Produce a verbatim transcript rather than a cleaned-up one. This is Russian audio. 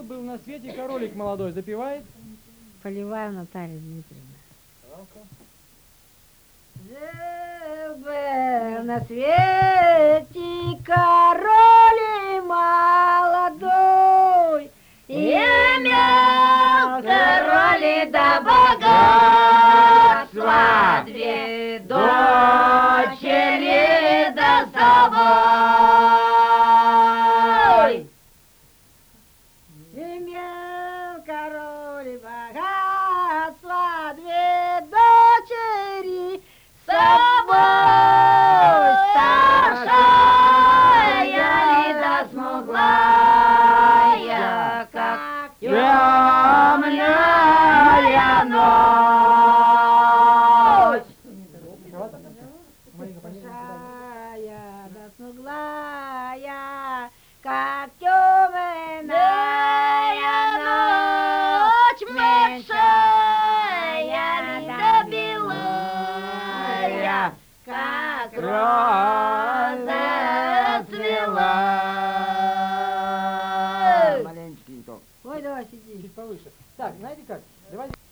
Жил-был на свете королик молодой. Запевает? Поливаю Наталью Дмитриевну. Жил-был на свете король молодой, имел король до богатства две дочери да собой. Имел король богатства две дочери с собой, старшая Лида смуглая, как темная ночь. Старшая да смуглая, как темная ночь, меньшая да белая, как роза цвела. Маленький то. Ой, давай сиди. Чуть повыше. Так, знаете как? Давайте.